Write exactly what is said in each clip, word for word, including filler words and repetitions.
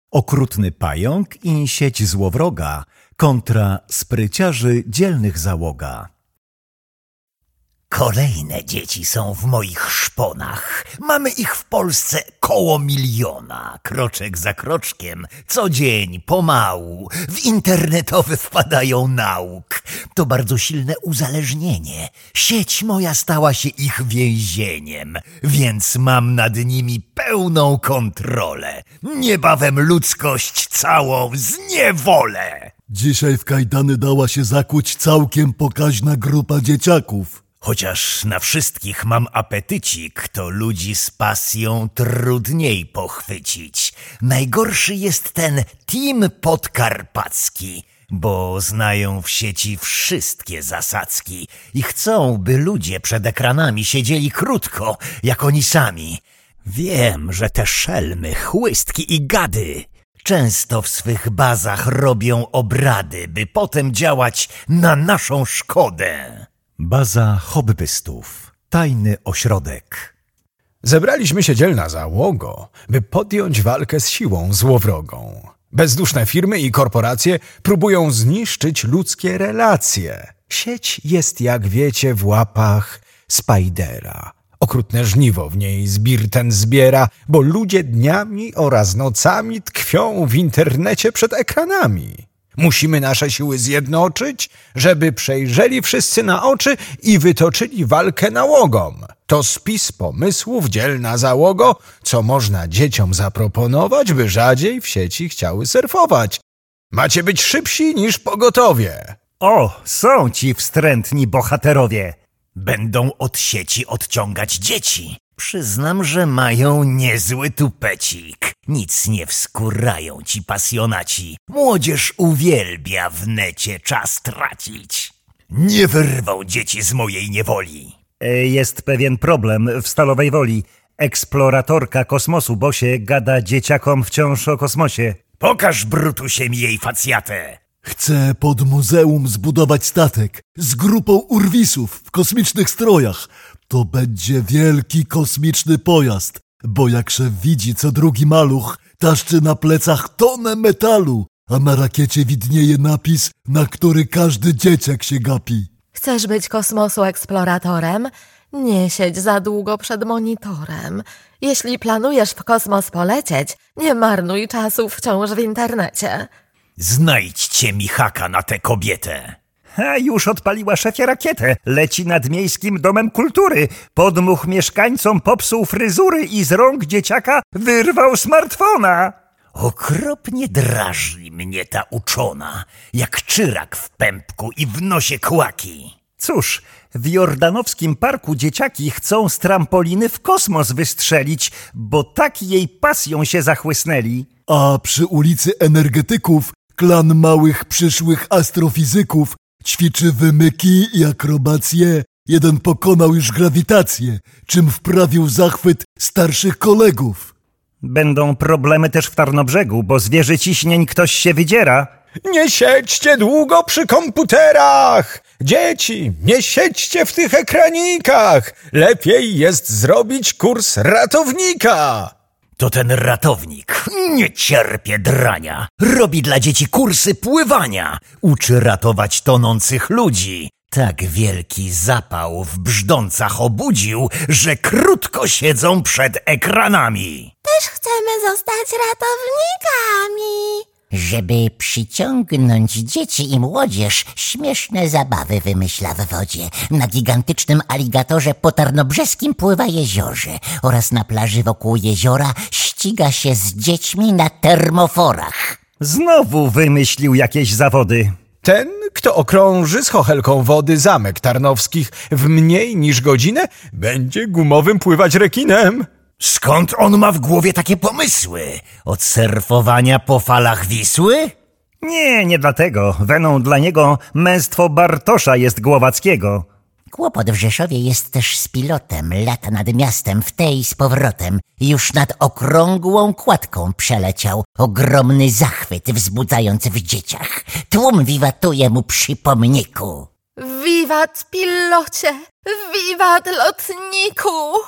Okrutny pająk i sieć złowroga kontra spryciarzy dzielnych załoga. Kolejne dzieci są w moich szponach. Mamy ich w Polsce koło miliona. Kroczek za kroczkiem, co dzień, pomału, w internetowy wpadają nauk. To bardzo silne uzależnienie. Sieć moja stała się ich więzieniem, więc mam nad nimi pełną kontrolę. Niebawem ludzkość całą zniewolę. Dzisiaj w kajdany dała się zakuć całkiem pokaźna grupa dzieciaków. Chociaż na wszystkich mam apetycik, to ludzi z pasją trudniej pochwycić. Najgorszy jest ten team podkarpacki, bo znają w sieci wszystkie zasadzki i chcą, by ludzie przed ekranami siedzieli krótko, jak oni sami. Wiem, że te szelmy, chłystki i gady często w swych bazach robią obrady, by potem działać na naszą szkodę. Baza hobbystów. Tajny ośrodek. Zebraliśmy się dzielna załogo, by podjąć walkę z siłą złowrogą. Bezduszne firmy i korporacje próbują zniszczyć ludzkie relacje. Sieć jest, jak wiecie, w łapach Spidera. Okrutne żniwo w niej zbir ten zbiera, bo ludzie dniami oraz nocami tkwią w internecie przed ekranami. Musimy nasze siły zjednoczyć, żeby przejrzeli wszyscy na oczy i wytoczyli walkę nałogom. To spis pomysłów, dzielna załogo, co można dzieciom zaproponować, by rzadziej w sieci chciały surfować. Macie być szybsi niż pogotowie. O, są ci wstrętni bohaterowie. Będą od sieci odciągać dzieci. Przyznam, że mają niezły tupecik. Nic nie wskórają ci pasjonaci. Młodzież uwielbia w necie czas tracić. Nie wyrwą dzieci z mojej niewoli. Jest pewien problem w Stalowej Woli. Eksploratorka kosmosu Bosie gada dzieciakom wciąż o kosmosie. Pokaż, Brutusie, mi jej facjatę. Chcę pod muzeum zbudować statek z grupą urwisów w kosmicznych strojach. To będzie wielki kosmiczny pojazd, bo jak szef widzi, co drugi maluch taszczy na plecach tonę metalu, a na rakiecie widnieje napis, na który każdy dzieciak się gapi. Chcesz być kosmosu eksploratorem? Nie siedź za długo przed monitorem. Jeśli planujesz w kosmos polecieć, nie marnuj czasu wciąż w internecie. Znajdźcie mi haka na tę kobietę. A już odpaliła szefie rakietę. Leci nad Miejskim Domem Kultury. Podmuch mieszkańcom popsuł fryzury i z rąk dzieciaka wyrwał smartfona. Okropnie drażni mnie ta uczona, jak czyrak w pępku i w nosie kłaki. Cóż, w jordanowskim parku dzieciaki chcą z trampoliny w kosmos wystrzelić, bo tak jej pasją się zachłysnęli. A przy ulicy Energetyków klan małych przyszłych astrofizyków ćwiczy wymyki i akrobacje. Jeden pokonał już grawitację, czym wprawił zachwyt starszych kolegów. Będą problemy też w Tarnobrzegu, bo z wieży ciśnień ktoś się wydziera. Nie siedźcie długo przy komputerach! Dzieci, nie siedźcie w tych ekranikach! Lepiej jest zrobić kurs ratownika! To ten ratownik, nie cierpię drania, robi dla dzieci kursy pływania, uczy ratować tonących ludzi. Tak wielki zapał w brzdącach obudził, że krótko siedzą przed ekranami. Też chcemy zostać ratownikami. Żeby przyciągnąć dzieci i młodzież, śmieszne zabawy wymyśla w wodzie. Na gigantycznym aligatorze po tarnobrzeskim pływa jeziorze oraz na plaży wokół jeziora ściga się z dziećmi na termoforach. Znowu wymyślił jakieś zawody. Ten, kto okrąży z chochelką wody zamek tarnowskich w mniej niż godzinę, będzie gumowym pływać rekinem. Skąd on ma w głowie takie pomysły? Od surfowania po falach Wisły? Nie, nie dlatego. Weną dla niego męstwo Bartosza jest Głowackiego. Kłopot w Rzeszowie jest też z pilotem. Lata nad miastem w tej z powrotem. Już nad okrągłą kładką przeleciał. Ogromny zachwyt wzbudzając w dzieciach. Tłum wiwatuje mu przy pomniku. Wiwat pilocie! Wiwat lotniku!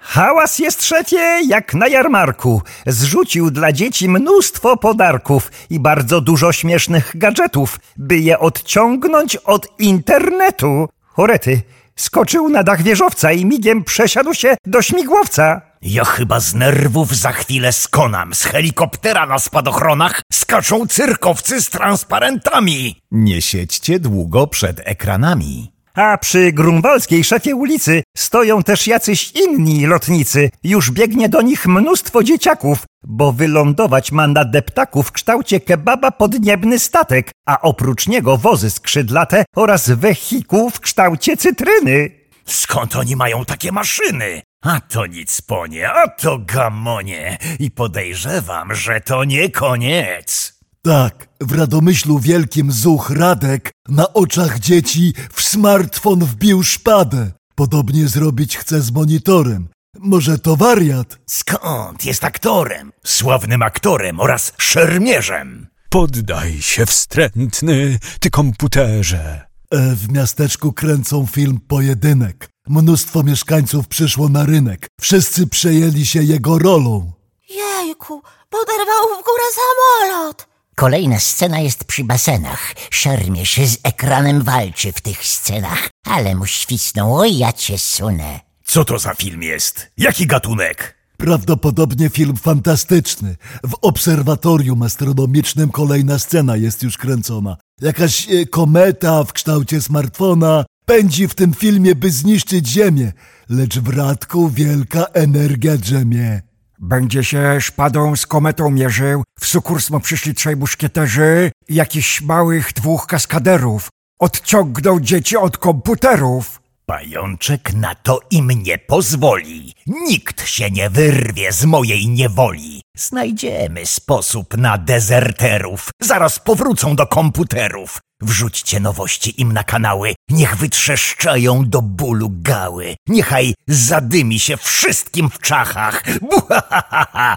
Hałas jest, szefie, jak na jarmarku. Zrzucił dla dzieci mnóstwo podarków i bardzo dużo śmiesznych gadżetów, by je odciągnąć od internetu. Chorety, skoczył na dach wieżowca i migiem przesiadł się do śmigłowca. Ja chyba z nerwów za chwilę skonam. Z helikoptera na spadochronach skaczą cyrkowcy z transparentami. Nie siedźcie długo przed ekranami. A przy grunwaldzkiej szefie ulicy stoją też jacyś inni lotnicy. Już biegnie do nich mnóstwo dzieciaków, bo wylądować ma na deptaku w kształcie kebaba podniebny statek, a oprócz niego wozy skrzydlate oraz wehikuł w kształcie cytryny. Skąd oni mają takie maszyny? A to nic ponie, a to gamonie. I podejrzewam, że to nie koniec. Tak, w Radomyślu wielkim zuch Radek na oczach dzieci w smartfon wbił szpadę. Podobnie zrobić chce z monitorem. Może to wariat? Skąd? Jest aktorem, sławnym aktorem oraz szermierzem. Poddaj się, wstrętny, ty komputerze. E, w miasteczku kręcą film Pojedynek. Mnóstwo mieszkańców przyszło na rynek. Wszyscy przejęli się jego rolą. Jejku, poderwał w górę samolot. Kolejna scena jest przy basenach. Szermierz z ekranem walczy w tych scenach, ale mu świsnął, o ja cię sunę. Co to za film jest? Jaki gatunek? Prawdopodobnie film fantastyczny. W obserwatorium astronomicznym kolejna scena jest już kręcona. Jakaś e, kometa w kształcie smartfona pędzi w tym filmie, by zniszczyć Ziemię, lecz w Radku wielka energia drzemie. Będzie się szpadą z kometą mierzył, w sukurs mu przyszli trzej muszkieterzy i jakichś małych dwóch kaskaderów. Odciągnął dzieci od komputerów. Pajączek na to im nie pozwoli. Nikt się nie wyrwie z mojej niewoli. Znajdziemy sposób na dezerterów. Zaraz powrócą do komputerów. Wrzućcie nowości im na kanały. Niech wytrzeszczają do bólu gały. Niechaj zadymi się wszystkim w czachach. Buhahaha,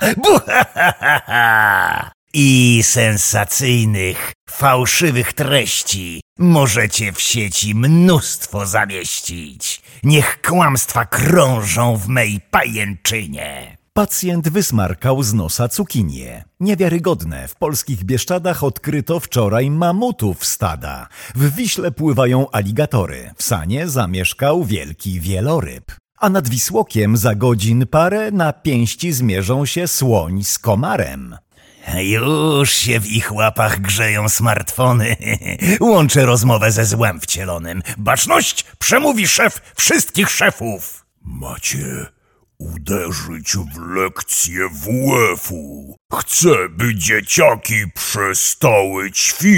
buhahaha. I sensacyjnych, fałszywych treści możecie w sieci mnóstwo zamieścić. Niech kłamstwa krążą w mej pajęczynie. Pacjent wysmarkał z nosa cukinię. Niewiarygodne, w polskich Bieszczadach odkryto wczoraj mamutów stada. W Wiśle pływają aligatory, w Sanie zamieszkał wielki wieloryb. A nad Wisłokiem za godzin parę na pięści zmierzą się słoń z komarem. Już się w ich łapach grzeją smartfony. Łączę rozmowę ze złem wcielonym. Baczność! Przemówi szef wszystkich szefów. Macie uderzyć w lekcję W F-u. Chcę, by dzieciaki przestały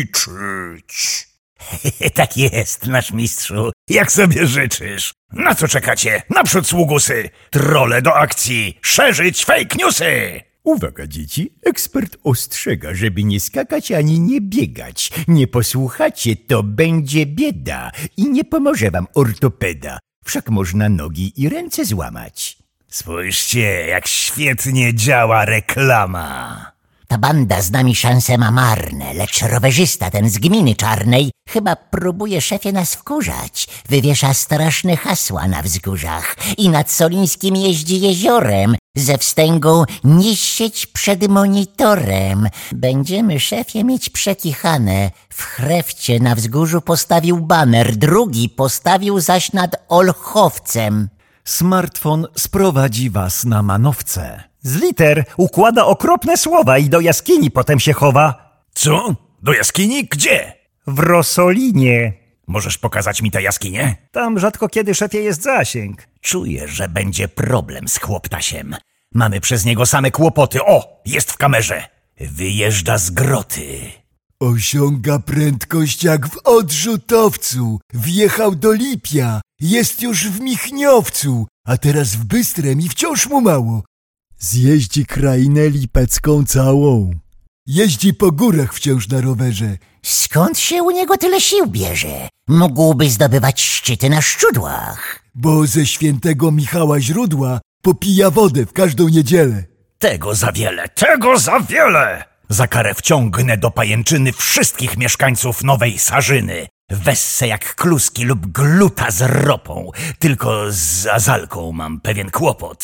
ćwiczyć. Tak jest, nasz mistrzu. Jak sobie życzysz. Na co czekacie? Naprzód, sługusy! Trolle do akcji! Szerzyć fake newsy! Uwaga, dzieci, ekspert ostrzega, żeby nie skakać ani nie biegać. Nie posłuchacie, to będzie bieda i nie pomoże wam ortopeda. Wszak można nogi i ręce złamać. Spójrzcie, jak świetnie działa reklama. Ta banda z nami szanse ma marne, lecz rowerzysta ten z gminy czarnej chyba próbuje szefie nas wkurzać. Wywiesza straszne hasła na wzgórzach i nad Solińskim jeździ jeziorem ze wstęgą nie siedź przed monitorem. Będziemy szefie mieć przekichane. W Chrefcie na wzgórzu postawił baner, drugi postawił zaś nad Olchowcem. Smartfon sprowadzi was na manowce. Z liter układa okropne słowa i do jaskini potem się chowa. Co? Do jaskini? Gdzie? W Rosolinie. Możesz pokazać mi tę jaskinię? Tam rzadko kiedy, szefie, jest zasięg. Czuję, że będzie problem z chłoptasiem. Mamy przez niego same kłopoty. O, jest w kamerze. Wyjeżdża z groty. Osiąga prędkość jak w odrzutowcu. Wjechał do Lipia. Jest już w Michniowcu. A teraz w Bystrem i wciąż mu mało. Zjeździ krainę lipecką całą. Jeździ po górach wciąż na rowerze. Skąd się u niego tyle sił bierze? Mógłby zdobywać szczyty na szczudłach. Bo ze świętego Michała źródła popija wodę w każdą niedzielę. Tego za wiele, tego za wiele! Za karę wciągnę do pajęczyny wszystkich mieszkańców Nowej Sarzyny. Wesse jak kluski lub gluta z ropą. Tylko z azalką mam pewien kłopot.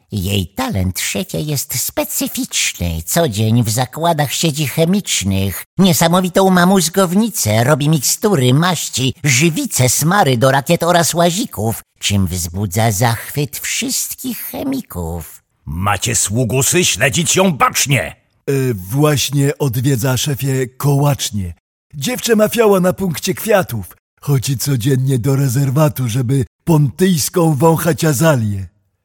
Jej talent, szefie, jest specyficzny. Co dzień w zakładach sieci chemicznych. Niesamowitą ma mózgownicę, robi mikstury, maści, żywice, smary do rakiet oraz łazików, czym wzbudza zachwyt wszystkich chemików. Macie sługusy śledzić ją bacznie. E, właśnie odwiedza szefie kołacznie. Dziewczę mafiała na punkcie kwiatów. Chodzi codziennie do rezerwatu, żeby pontyjską wąchać azalię.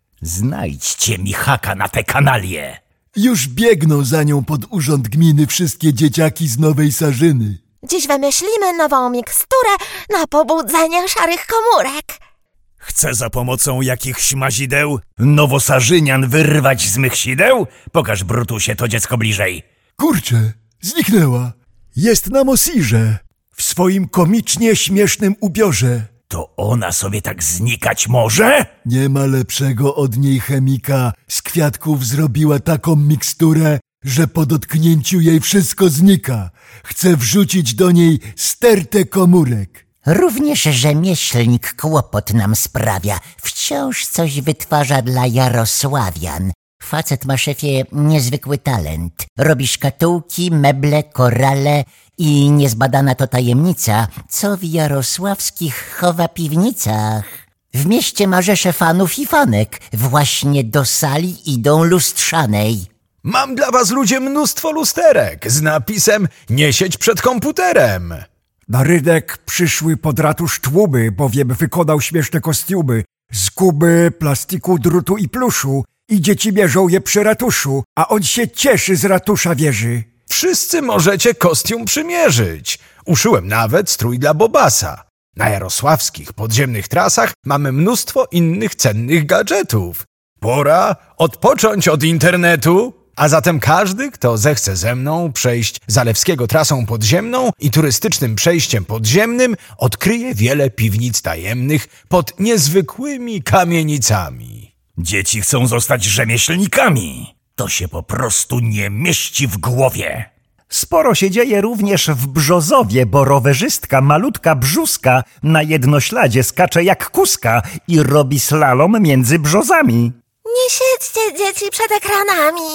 Znajdźcie mi haka na te kanalie. Już biegną za nią pod urząd gminy wszystkie dzieciaki z Nowej Sarzyny. Dziś wymyślimy nową miksturę na pobudzenie szarych komórek. Chcę za pomocą jakichś mazideł nowosarzynian wyrwać z mych sideł? Pokaż, Brutusie, to dziecko bliżej. Kurczę, zniknęła. Jest na Mosirze, w swoim komicznie śmiesznym ubiorze. To ona sobie tak znikać może? Nie ma lepszego od niej chemika. Z kwiatków zrobiła taką miksturę, że po dotknięciu jej wszystko znika. Chce wrzucić do niej stertę komórek. Również rzemieślnik kłopot nam sprawia. Wciąż coś wytwarza dla Jarosławian. Facet ma, szefie, niezwykły talent. Robi szkatułki, meble, korale i niezbadana to tajemnica, co w jarosławskich chowa piwnicach. W mieście ma rzeszę fanów i fanek. Właśnie do sali idą lustrzanej. Mam dla was, ludzie, mnóstwo lusterek z napisem „Nie siedź przed komputerem”. Na rynek przyszły pod ratusz tłumy, bowiem wykonał śmieszne kostiumy z kuby, plastiku, drutu i pluszu i dzieci mierzą je przy ratuszu, a on się cieszy z ratusza wieży. Wszyscy możecie kostium przymierzyć. Uszyłem nawet strój dla Bobasa. Na jarosławskich podziemnych trasach mamy mnóstwo innych cennych gadżetów. Pora odpocząć od internetu. A zatem każdy, kto zechce ze mną przejść Zalewskiego trasą podziemną i turystycznym przejściem podziemnym, odkryje wiele piwnic tajemnych pod niezwykłymi kamienicami. Dzieci chcą zostać rzemieślnikami. To się po prostu nie mieści w głowie. Sporo się dzieje również w Brzozowie, bo rowerzystka malutka Brzuska na jednośladzie skacze jak kuska i robi slalom między brzozami. Nie siedźcie, dzieci, przed ekranami.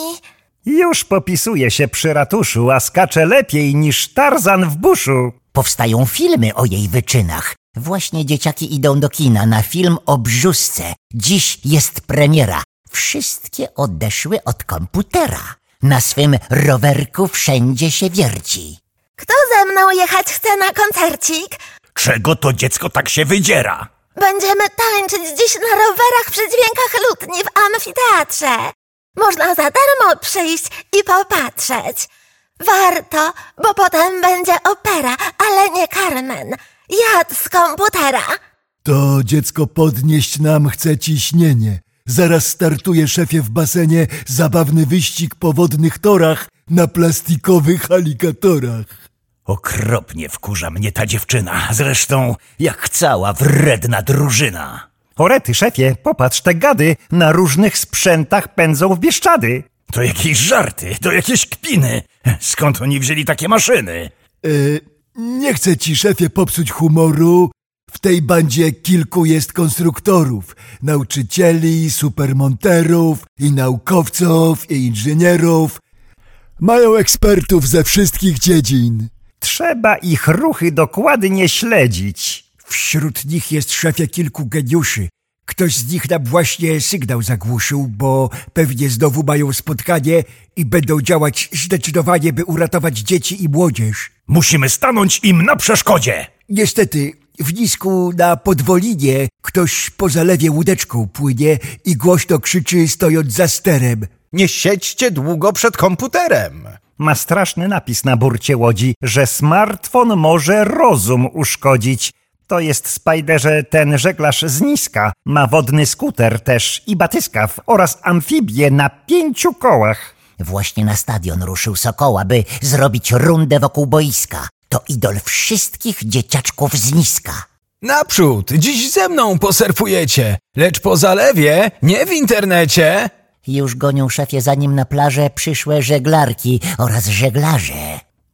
Już popisuje się przy ratuszu, a skacze lepiej niż Tarzan w buszu. Powstają filmy o jej wyczynach. Właśnie dzieciaki idą do kina na film o Brzusce. Dziś jest premiera. Wszystkie odeszły od komputera. Na swym rowerku wszędzie się wierci. Kto ze mną jechać chce na koncercik? Czego to dziecko tak się wydziera? Będziemy tańczyć dziś na rowerach przy dźwiękach lutni w amfiteatrze. Można za darmo przyjść i popatrzeć. Warto, bo potem będzie opera, ale nie Carmen. Jad z komputera. To dziecko podnieść nam chce ciśnienie. Zaraz startuje, szefie, w basenie zabawny wyścig po wodnych torach na plastikowych aligatorach. Okropnie wkurza mnie ta dziewczyna. Zresztą jak cała wredna drużyna. Orety, szefie, popatrz, te gady na różnych sprzętach pędzą w Bieszczady. To jakieś żarty, to jakieś kpiny. Skąd oni wzięli takie maszyny? E, nie chcę ci, szefie, popsuć humoru. W tej bandzie kilku jest konstruktorów, nauczycieli, supermonterów i naukowców i inżynierów. Mają ekspertów ze wszystkich dziedzin. Trzeba ich ruchy dokładnie śledzić. Wśród nich jest, szefie, kilku geniuszy. Ktoś z nich nam właśnie sygnał zagłuszył, bo pewnie znowu mają spotkanie i będą działać zdecydowanie, by uratować dzieci i młodzież. Musimy stanąć im na przeszkodzie. Niestety, w nisku na Podwolinie ktoś po zalewie łódeczką płynie i głośno krzyczy, stojąc za sterem. Nie siedźcie długo przed komputerem. Ma straszny napis na burcie łodzi, że smartfon może rozum uszkodzić. To jest, Spajderze, ten żeglarz z niska. Ma wodny skuter też i batyskaw oraz amfibię na pięciu kołach. Właśnie na stadion ruszył Sokoła, by zrobić rundę wokół boiska. To idol wszystkich dzieciaczków z niska. Naprzód, dziś ze mną posurfujecie, lecz po zalewie, nie w internecie. Już gonią, szefie, za nim na plażę przyszłe żeglarki oraz żeglarze.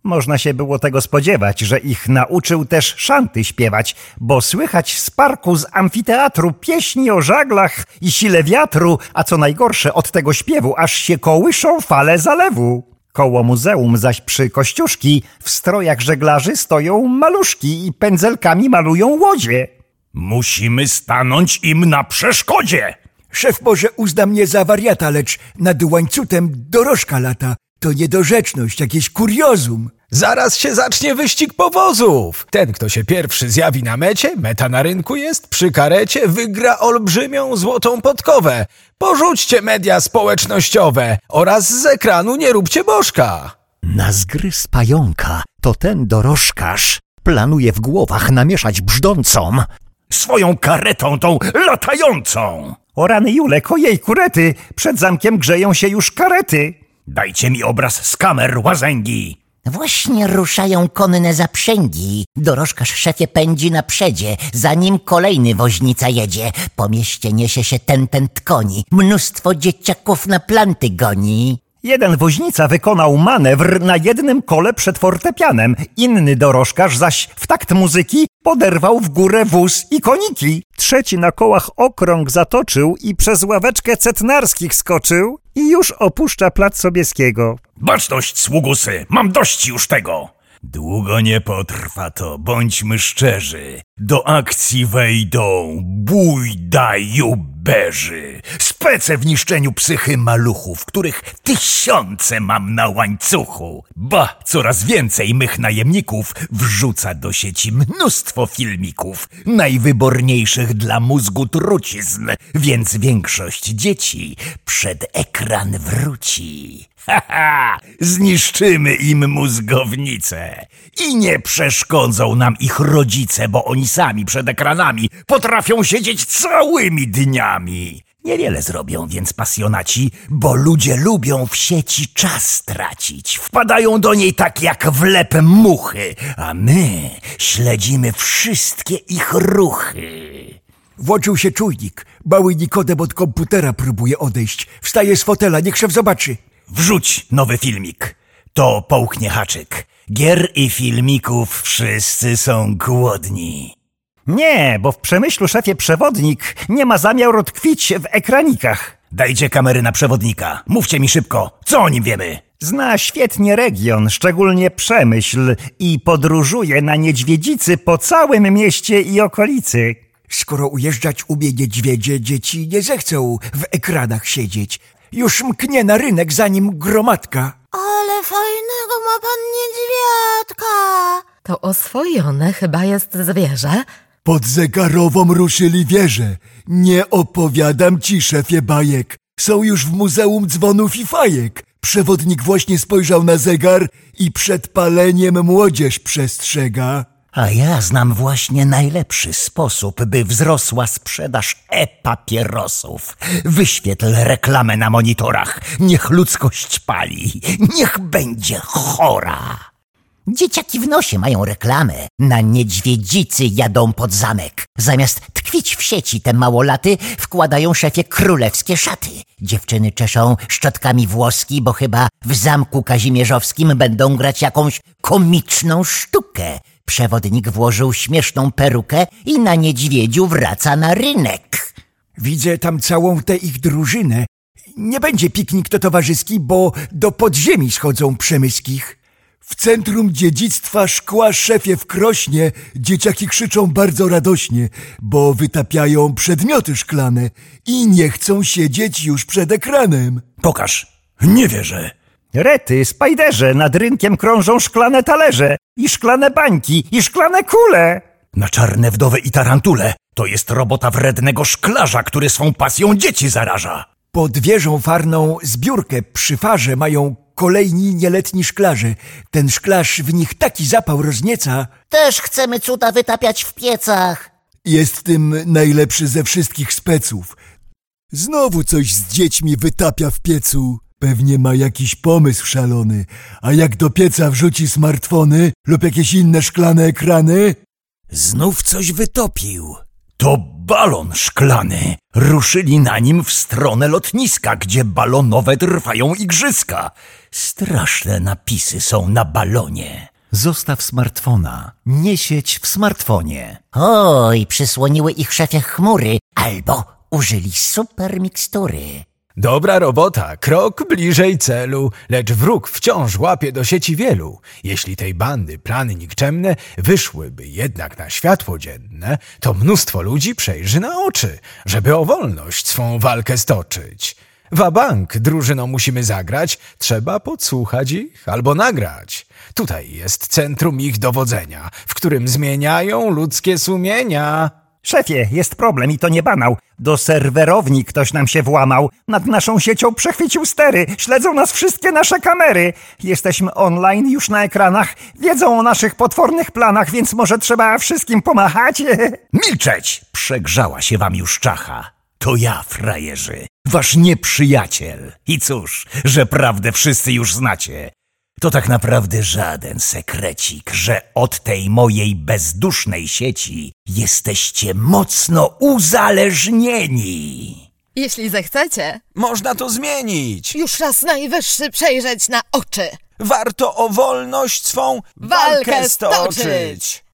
Można się było tego spodziewać, że ich nauczył też szanty śpiewać, bo słychać z parku z amfiteatru pieśni o żaglach i sile wiatru, a co najgorsze od tego śpiewu aż się kołyszą fale zalewu. Koło muzeum zaś przy Kościuszki w strojach żeglarzy stoją maluszki i pędzelkami malują łodzie. Musimy stanąć im na przeszkodzie. Szef może uzna mnie za wariata, lecz nad łańcutem dorożka lata. To niedorzeczność, jakieś kuriozum. Zaraz się zacznie wyścig powozów. Ten, kto się pierwszy zjawi na mecie, meta na rynku jest, przy karecie wygra olbrzymią złotą podkowę. Porzućcie media społecznościowe oraz z ekranu nie róbcie bożka. Na zgryz pająka to ten dorożkarz planuje w głowach namieszać brzdącą Swoją karetą tą latającą. O rany Julek, ojej kurety, przed zamkiem grzeją się już karety. Dajcie mi obraz z kamer łazęgi. Właśnie ruszają konne zaprzęgi. Dorożkarz szefie pędzi na przedzie, zanim kolejny woźnica jedzie. Po mieście niesie się ten tent koni. Mnóstwo dzieciaków na planty goni. Jeden woźnica wykonał manewr na jednym kole przed fortepianem, inny dorożkarz zaś w takt muzyki poderwał w górę wóz i koniki. Trzeci na kołach okrąg zatoczył i przez ławeczkę Cetnarskich skoczył i już opuszcza plac Sobieskiego. Baczność, sługusy, mam dość już tego. Długo nie potrwa to, bądźmy szczerzy. Do akcji wejdą bujdajuberzy. Spece w niszczeniu psychy maluchów, których tysiące mam na łańcuchu. Ba, coraz więcej mych najemników wrzuca do sieci mnóstwo filmików, najwyborniejszych dla mózgu trucizn, więc większość dzieci przed ekran wróci. Haha, zniszczymy im mózgownicę i nie przeszkodzą nam ich rodzice, bo oni sami przed ekranami potrafią siedzieć całymi dniami. Niewiele zrobią więc pasjonaci, bo ludzie lubią w sieci czas tracić. Wpadają do niej tak jak w lep muchy, a my śledzimy wszystkie ich ruchy. Włączył się czujnik. Mały Nikodem od komputera próbuje odejść. Wstaje z fotela, niech szef zobaczy. Wrzuć nowy filmik. To połknie haczyk. Gier i filmików wszyscy są głodni. Nie, bo w przemyślu szefie przewodnik nie ma zamiaru tkwić w ekranikach. Dajcie kamery na przewodnika. Mówcie mi szybko, co o nim wiemy? Zna świetnie region, szczególnie Przemyśl i podróżuje na niedźwiedzicy po całym mieście i okolicy. Skoro ujeżdżać umie niedźwiedzie, dzieci nie zechcą w ekranach siedzieć. Już mknie na rynek, zanim gromadka. Ale fajnego ma pan niedźwiadka. To oswojone chyba jest zwierzę. Pod zegarową ruszyli wieże. Nie opowiadam ci, szefie bajek. Są już w Muzeum Dzwonów i Fajek. Przewodnik właśnie spojrzał na zegar i przed paleniem młodzież przestrzega. A ja znam właśnie najlepszy sposób, by wzrosła sprzedaż e-papierosów. Wyświetl reklamę na monitorach. Niech ludzkość pali. Niech będzie chora. Dzieciaki w nosie mają reklamę. Na niedźwiedzicy jadą pod zamek. Zamiast tkwić w sieci te małolaty wkładają szefie królewskie szaty. Dziewczyny czeszą szczotkami włoski, bo chyba w zamku kazimierzowskim będą grać jakąś komiczną sztukę. Przewodnik włożył śmieszną perukę i na niedźwiedziu wraca na rynek. Widzę tam całą tę ich drużynę. Nie będzie piknik to towarzyski, bo do podziemi schodzą Przemyskich. W centrum dziedzictwa szkła szefie w Krośnie dzieciaki krzyczą bardzo radośnie, bo wytapiają przedmioty szklane i nie chcą siedzieć już przed ekranem. Pokaż, nie wierzę. Rety, spajderze, nad rynkiem krążą szklane talerze i szklane bańki i szklane kule. Na czarne wdowy i tarantule. To jest robota wrednego szklarza, który swą pasją dzieci zaraża. Pod wieżą farną zbiórkę przy farze mają kolejni nieletni szklarze. Ten szklarz w nich taki zapał roznieca. Też chcemy cuda wytapiać w piecach. Jest tym najlepszy ze wszystkich speców. Znowu coś z dziećmi wytapia w piecu. Pewnie ma jakiś pomysł szalony. A jak do pieca wrzuci smartfony lub jakieś inne szklane ekrany? Znów coś wytopił. To balon szklany. Ruszyli na nim w stronę lotniska, gdzie balonowe trwają igrzyska. Straszne napisy są na balonie. Zostaw smartfona, nie siedź w smartfonie. Oj, przysłoniły ich szefie chmury, albo użyli super mikstury. Dobra robota, krok bliżej celu, lecz wróg wciąż łapie do sieci wielu. Jeśli tej bandy plany nikczemne wyszłyby jednak na światło dzienne, to mnóstwo ludzi przejrzy na oczy, żeby o wolność swą walkę stoczyć. Wabank, drużyną musimy zagrać, trzeba podsłuchać ich albo nagrać. Tutaj jest centrum ich dowodzenia, w którym zmieniają ludzkie sumienia. Szefie, jest problem i to nie banał. Do serwerowni ktoś nam się włamał. Nad naszą siecią przechwycił stery. Śledzą nas wszystkie nasze kamery. Jesteśmy online już na ekranach. Wiedzą o naszych potwornych planach, więc może trzeba wszystkim pomachać? Milczeć! Przegrzała się wam już czacha. To ja, frajerzy, wasz nieprzyjaciel. I cóż, że prawdę wszyscy już znacie. To tak naprawdę żaden sekrecik, że od tej mojej bezdusznej sieci jesteście mocno uzależnieni. Jeśli zechcecie, Można to zmienić. już raz najwyższy przejrzeć na oczy. Warto o wolność swą Walkę stoczyć.